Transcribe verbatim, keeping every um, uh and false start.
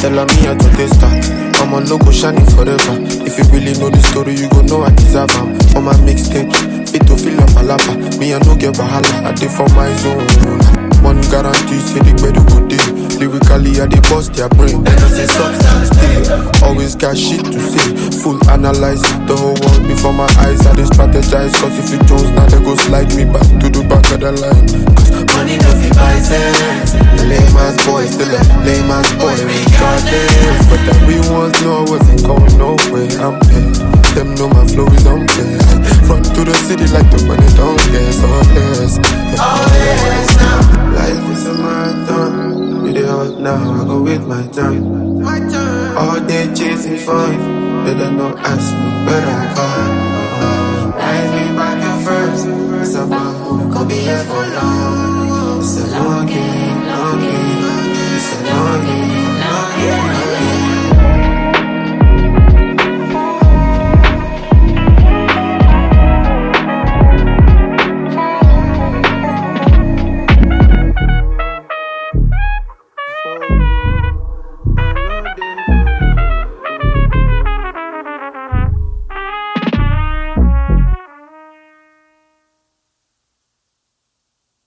Tell her me I do this start. I'm a logo shining forever. If you really know the story, you go know I deserve them. For my mixtapes, fit to feel up a lapa. Me I no get wahala, I did for my zone. One guarantee, say the better good day. Lyrically, I dey bust their brain. Then I say substance day. Always got shit to say. Full analyze the whole world before my eyes. I dey strategize. Cause if it Jones, now they go slide me back to the back of the line. Cause money no fit buy sense. The lame ass boy still a lame ass boy regardless. But the real ones know I wasn't going nowhere. I'm paid. Them know my flow is on play. Front to the city like the money don't get so less. All this now. Life is a marathon. You dey hot now, I go wait my time. My turn. All day chasing fun. Better not ask me where I'm from.